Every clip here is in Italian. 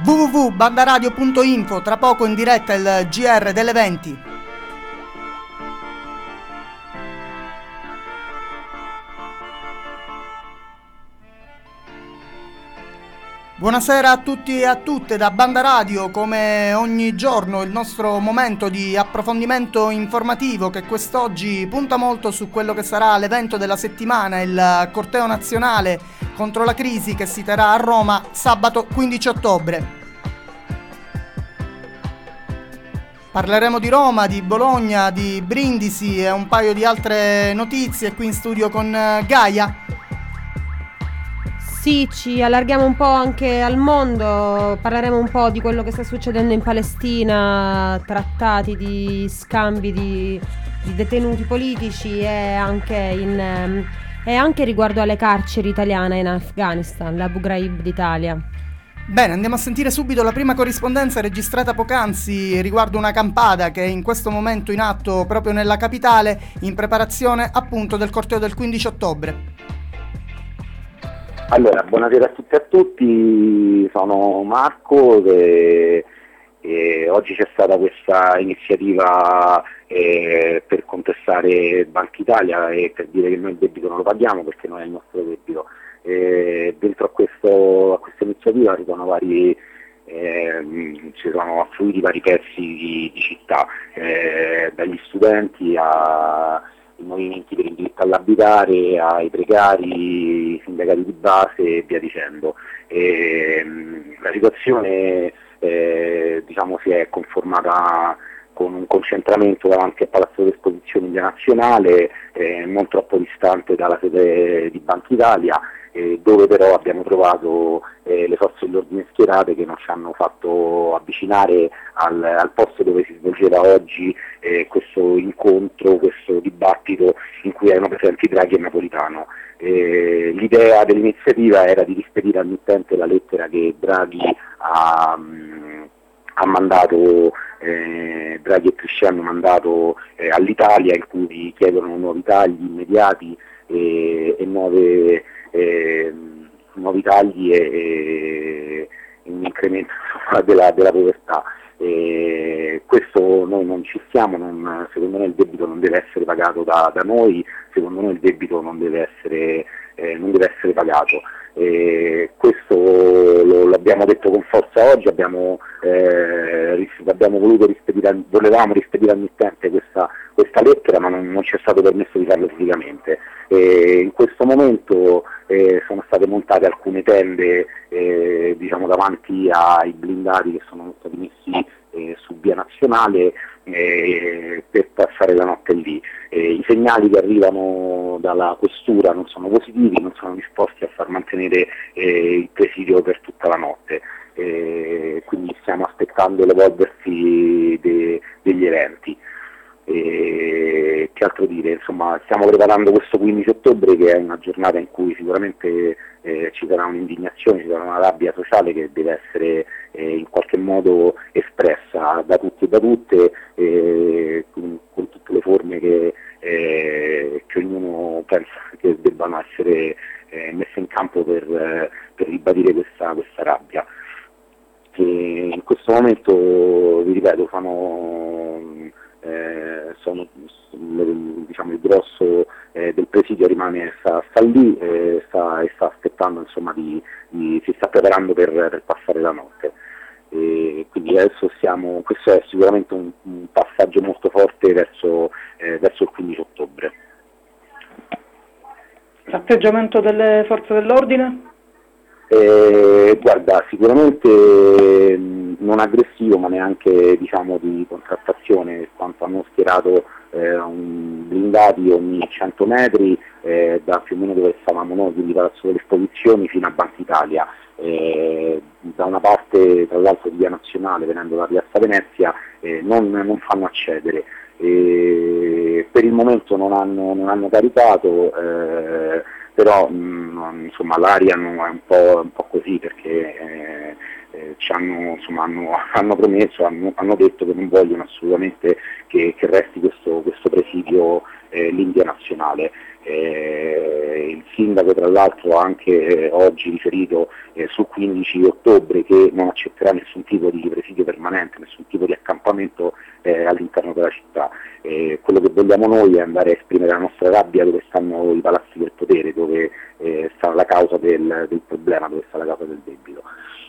www.bandaradio.info, tra poco in diretta il GR delle 20. Buonasera a tutti e a tutte da Banda Radio, come ogni giorno il nostro momento di approfondimento informativo che quest'oggi punta molto su quello che sarà l'evento della settimana, il corteo nazionale contro la crisi che si terrà a Roma sabato 15 ottobre. Parleremo di Roma, di Bologna, di Brindisi e un paio di altre notizie qui in studio con Gaia. Sì, ci allarghiamo un po' anche al mondo, parleremo un po' di quello che sta succedendo in Palestina, trattati di scambi di detenuti politici e anche riguardo alle carceri italiane in Afghanistan, l'Abu Ghraib d'Italia. Bene, andiamo a sentire subito la prima corrispondenza registrata poc'anzi riguardo una campada che è in questo momento in atto proprio nella capitale in preparazione appunto del corteo del 15 ottobre. Allora, buonasera a tutti e a tutti, sono Marco e oggi c'è stata questa iniziativa per contestare Banca Italia e per dire che noi il debito non lo paghiamo perché non è il nostro debito. Dentro a questa iniziativa ci sono affluiti vari pezzi di città, dagli studenti ai movimenti per il diritto all'abitare, ai precari, ai sindacati di base e via dicendo. La situazione si è conformata con un concentramento davanti al Palazzo delle Esposizioni in via Nazionale, non troppo distante dalla sede di Banca Italia, dove però abbiamo trovato le forze dell'ordine schierate che non ci hanno fatto avvicinare al posto dove si svolgeva oggi questo incontro, questo dibattito in cui erano presenti Draghi e Napolitano. L'idea dell'iniziativa era di rispedire al mittente la lettera che Draghi ha mandato, Draghi e Trichet hanno mandato all'Italia, in cui chiedono nuovi tagli immediati e nuovi tagli e un incremento della povertà. Questo noi non ci stiamo, secondo noi il debito non deve essere pagato da noi, secondo noi il debito non deve essere pagato. Questo l'abbiamo detto con forza oggi, volevamo rispedire al mittente questa lettera, ma non ci è stato permesso di farlo fisicamente. In questo momento sono state montate alcune tende davanti ai blindati che sono stati messi su via Nazionale per passare la notte lì. I segnali che arrivano dalla questura non sono positivi, non sono disposti a far mantenere il presidio per tutta la notte, quindi stiamo aspettando l'evolversi degli eventi. Che altro dire, insomma, stiamo preparando questo 15 ottobre che è una giornata in cui sicuramente ci sarà un'indignazione, ci sarà una rabbia sociale che deve essere in qualche modo espressa da tutti e da tutte, con tutte le forme che ognuno pensa che debbano essere messe in campo per ribadire questa rabbia. Che in questo momento, vi ripeto, il grosso del presidio sta lì e sta aspettando, insomma, si sta preparando per passare la notte. Quindi adesso questo è sicuramente un passaggio molto forte verso il 15 ottobre. L'atteggiamento delle forze dell'ordine? Guarda, sicuramente non aggressivo, ma neanche di contrattazione, quanto hanno schierato blindati ogni 100 metri da più o meno dove stavamo noi, quindi Palazzo delle Esposizioni fino a Banca Italia. Da una parte, tra l'altro, di via Nazionale, venendo da Piazza Venezia, non fanno accedere. Per il momento non hanno caricato, però insomma l'aria è un po' così, perché hanno promesso, hanno detto che non vogliono assolutamente che resti questo presidio l'India Nazionale. Il sindaco tra l'altro ha anche oggi riferito sul 15 ottobre che non accetterà nessun tipo di presidio permanente, nessun tipo di accampamento all'interno della città. Quello che vogliamo noi è andare a esprimere la nostra rabbia dove stanno i palazzi del potere, dove sta la causa del problema, dove sta la causa del debito.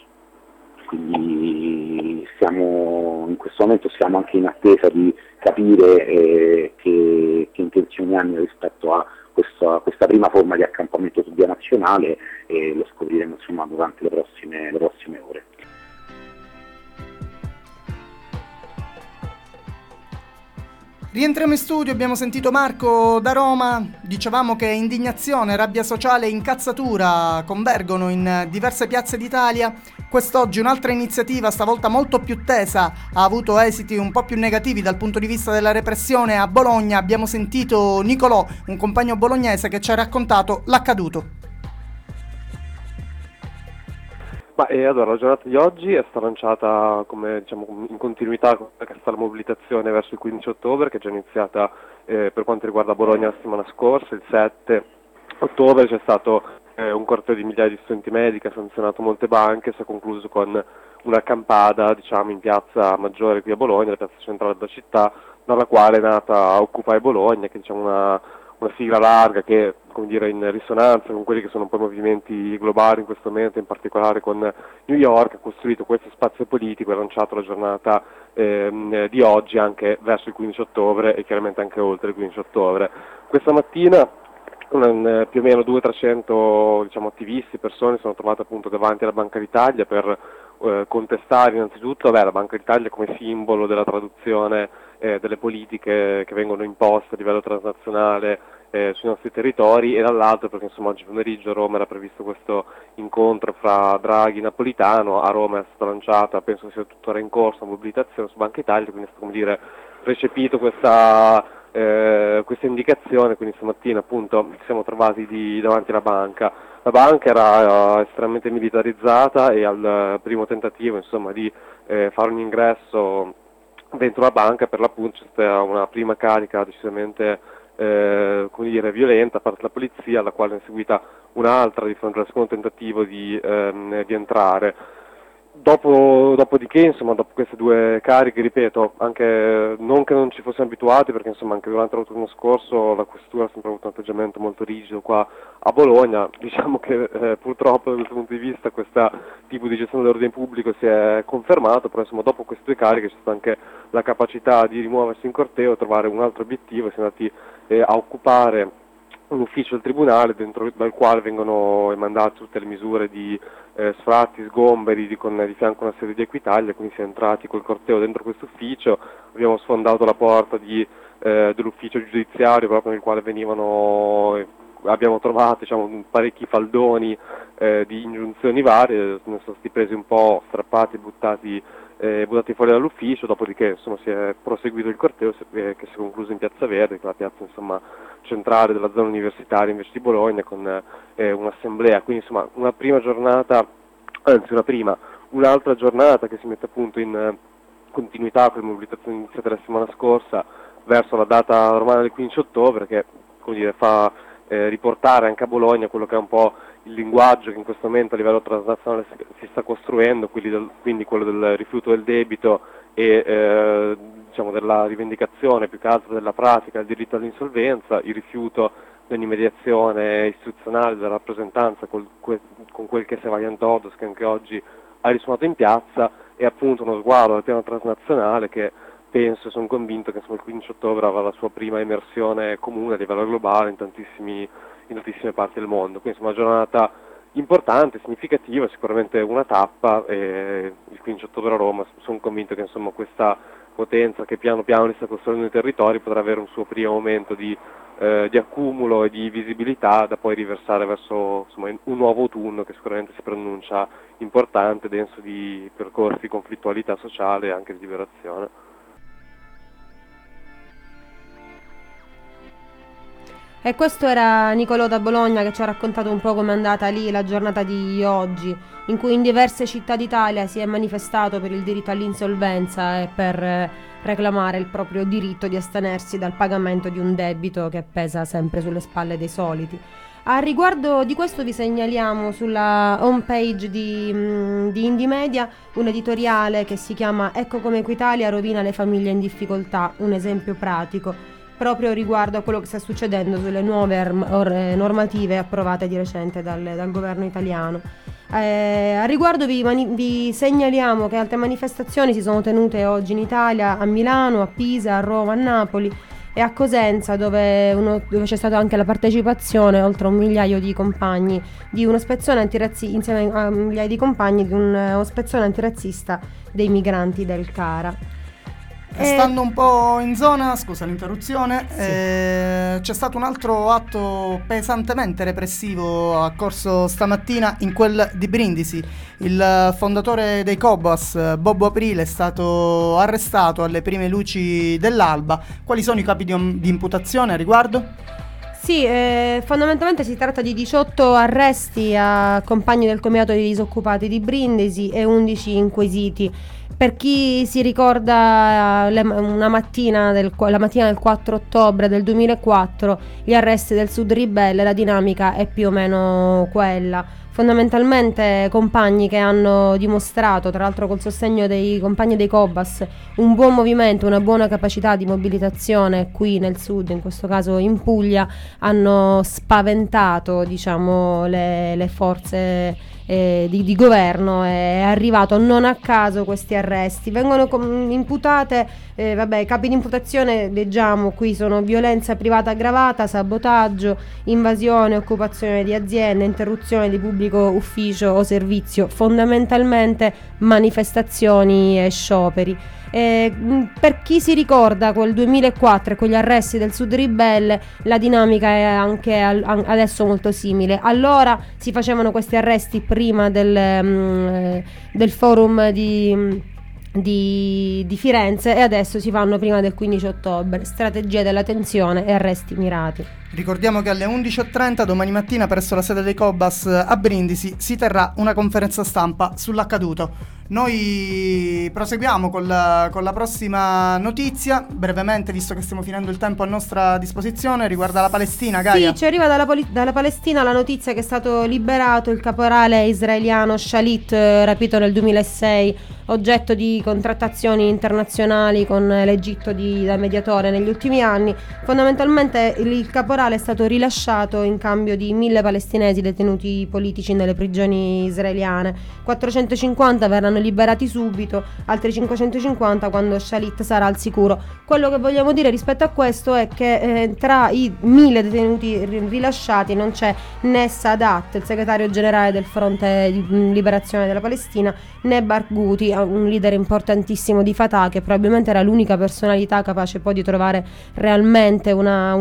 Quindi in questo momento siamo anche in attesa di capire che intenzioni hanno rispetto a questa prima forma di accampamento su via nazionale, e lo scopriremo insomma durante le prossime ore. Rientriamo in studio, abbiamo sentito Marco da Roma, dicevamo che indignazione, rabbia sociale e incazzatura convergono in diverse piazze d'Italia. Quest'oggi un'altra iniziativa, stavolta molto più tesa, ha avuto esiti un po' più negativi dal punto di vista della repressione. A Bologna abbiamo sentito Nicolò, un compagno bolognese, che ci ha raccontato l'accaduto. Allora, la giornata di oggi è stata lanciata in continuità con quella che è stata la mobilitazione verso il 15 ottobre, che è già iniziata per quanto riguarda Bologna la settimana scorsa. Il 7 ottobre c'è stato un corteo di migliaia di studenti medi che ha sanzionato molte banche, si è concluso con una accampata in piazza Maggiore qui a Bologna, la piazza centrale della città, dalla quale è nata Occupy Bologna, che è una sigla larga che, in risonanza con quelli che sono un po' i movimenti globali in questo momento, in particolare con New York, ha costruito questo spazio politico e ha lanciato la giornata di oggi anche verso il 15 ottobre e chiaramente anche oltre il 15 ottobre. Questa mattina più o meno 200-300 attivisti, persone sono trovate appunto davanti alla Banca d'Italia per contestare innanzitutto la Banca d'Italia come simbolo della traduzione delle politiche che vengono imposte a livello transnazionale sui nostri territori, e dall'altro perché oggi pomeriggio a Roma era previsto questo incontro fra Draghi e Napolitano. A Roma è stata lanciata, penso sia tuttora in corso, una mobilitazione su Banca Italia, quindi è stato recepito questa indicazione, quindi stamattina appunto ci siamo trovati davanti alla banca. La banca era estremamente militarizzata e al primo tentativo di fare un ingresso dentro la banca, per l'appunto c'è stata una prima carica decisamente violenta da parte della polizia, alla quale è seguita un'altra di fronte al secondo tentativo di entrare. Dopodiché, dopo queste due cariche, ripeto, anche non che non ci fossimo abituati, perché anche durante l'autunno scorso la questura ha sempre avuto un atteggiamento molto rigido qua a Bologna. Diciamo che purtroppo da questo punto di vista questo tipo di gestione dell'ordine pubblico si è confermato, però dopo queste due cariche c'è stata anche la capacità di rimuoversi in corteo, trovare un altro obiettivo, si è andati a occupare un ufficio del tribunale dal quale vengono emandate tutte le misure di sfratti, sgomberi, con di fianco una serie di Equitalia, quindi si è entrati col corteo dentro questo ufficio, abbiamo sfondato la porta dell'ufficio giudiziario proprio nel quale abbiamo trovato parecchi faldoni di ingiunzioni varie, ne sono stati presi un po', strappati e buttati fuori dall'ufficio, dopodiché si è proseguito il corteo che si è concluso in Piazza Verde, che è la piazza centrale della zona universitaria invece di Bologna, con un'assemblea. Quindi un'altra giornata che si mette appunto in continuità con le mobilitazioni iniziate la settimana scorsa verso la data romana del 15 ottobre, che fa riportare anche a Bologna quello che è un po' il linguaggio che in questo momento a livello transnazionale si sta costruendo, quindi quello del rifiuto del debito e della rivendicazione più che altro della pratica del diritto all'insolvenza, il rifiuto dell'immediazione istituzionale, della rappresentanza con quel che se Valiant Todos, che anche oggi ha risuonato in piazza, e appunto uno sguardo al piano transnazionale che penso e sono convinto che il 15 ottobre avrà la sua prima immersione comune a livello globale in tantissime parti del mondo. Quindi una giornata importante, significativa, sicuramente una tappa, e il 15 ottobre a Roma sono convinto che questa potenza che piano piano sta costruendo i territori potrà avere un suo primo momento di accumulo e di visibilità da poi riversare verso un nuovo autunno che sicuramente si preannuncia importante, denso di percorsi di conflittualità sociale e anche di liberazione. E questo era Nicolò da Bologna, che ci ha raccontato un po' com'è andata lì la giornata di oggi, in cui in diverse città d'Italia si è manifestato per il diritto all'insolvenza e per reclamare il proprio diritto di astenersi dal pagamento di un debito che pesa sempre sulle spalle dei soliti. A riguardo di questo vi segnaliamo sulla home page di Indie Media un editoriale che si chiama Ecco come Equitalia rovina le famiglie in difficoltà, un esempio pratico, proprio riguardo a quello che sta succedendo sulle nuove normative approvate di recente dal governo italiano. A riguardo vi segnaliamo che altre manifestazioni si sono tenute oggi in Italia, a Milano, a Pisa, a Roma, a Napoli e a Cosenza, dove c'è stata anche la partecipazione, oltre a un migliaio di compagni, di uno spezzone insieme a un migliaio di compagni di uno spezzone antirazzista dei migranti del CARA. Stando un po' in zona, scusa l'interruzione, c'è stato un altro atto pesantemente repressivo a corso stamattina in quel di Brindisi. Il fondatore dei Cobas, Bobo Aprile, è stato arrestato alle prime luci dell'alba. Quali sono i capi di imputazione a riguardo? Sì, fondamentalmente si tratta di 18 arresti a compagni del Comitato dei Disoccupati di Brindisi e 11 inquisiti. Per chi si ricorda la mattina del 4 ottobre del 2004, gli arresti del Sud Ribelle, la dinamica è più o meno quella. Fondamentalmente compagni che hanno dimostrato, tra l'altro col sostegno dei compagni dei Cobas, un buon movimento, una buona capacità di mobilitazione qui nel sud, in questo caso in Puglia, hanno spaventato, diciamo, le forze di governo. È arrivato non a caso questi arresti. Vengono imputate, capi di imputazione, leggiamo qui, sono violenza privata aggravata, sabotaggio, invasione, occupazione di aziende, interruzione di pubblico ufficio o servizio, fondamentalmente manifestazioni e scioperi. Per chi si ricorda quel 2004 e quegli arresti del Sud Ribelle, la dinamica è anche adesso molto simile. Allora si facevano questi arresti prima del forum di Firenze e adesso si fanno prima del 15 ottobre. Strategia della tensione e arresti mirati. Ricordiamo che alle 11.30 domani mattina presso la sede dei Cobas a Brindisi si terrà una conferenza stampa sull'accaduto. Noi proseguiamo con la prossima notizia, brevemente, visto che stiamo finendo il tempo a nostra disposizione, riguarda la Palestina. Gaia. Sì, ci arriva dalla Palestina la notizia che è stato liberato il caporale israeliano Shalit, rapito nel 2006, oggetto di contrattazioni internazionali con l'Egitto da mediatore negli ultimi anni. Fondamentalmente il caporale è stato rilasciato in cambio di 1.000 palestinesi detenuti politici nelle prigioni israeliane. 450 verranno liberati subito, altri 550 quando Shalit sarà al sicuro. Quello che vogliamo dire rispetto a questo è che tra i 1.000 detenuti rilasciati non c'è né Sadat, il segretario generale del Fronte di Liberazione della Palestina, né Barghouti, un leader importantissimo di Fatah, che probabilmente era l'unica personalità capace poi di trovare realmente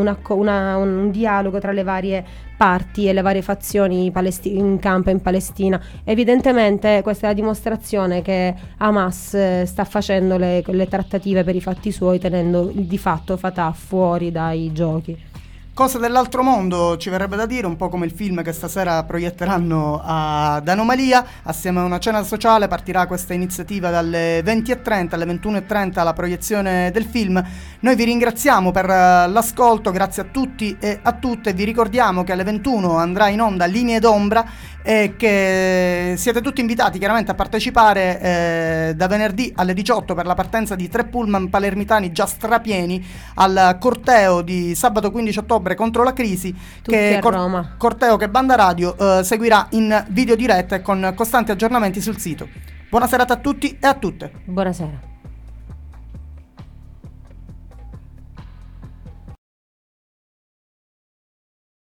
un dialogo tra le varie parti e le varie fazioni in campo in Palestina. Evidentemente questa è la dimostrazione che Hamas sta facendo le trattative per i fatti suoi, tenendo di fatto Fatah fuori dai giochi. Cose dell'altro mondo, ci verrebbe da dire, un po' come il film che stasera proietteranno ad Anomalia. Assieme a una cena sociale partirà questa iniziativa dalle 20.30 alle 21.30 la proiezione del film. Noi vi ringraziamo per l'ascolto, grazie a tutti e a tutte. Vi ricordiamo che alle 21 andrà in onda Linee d'Ombra e che siete tutti invitati chiaramente a partecipare da venerdì alle 18 per la partenza di 3 pullman palermitani già strapieni al corteo di sabato 15 ottobre contro la crisi, che Roma. Corteo che Banda Radio seguirà in video diretta e con costanti aggiornamenti sul sito. Buona serata a tutti e a tutte. Buonasera.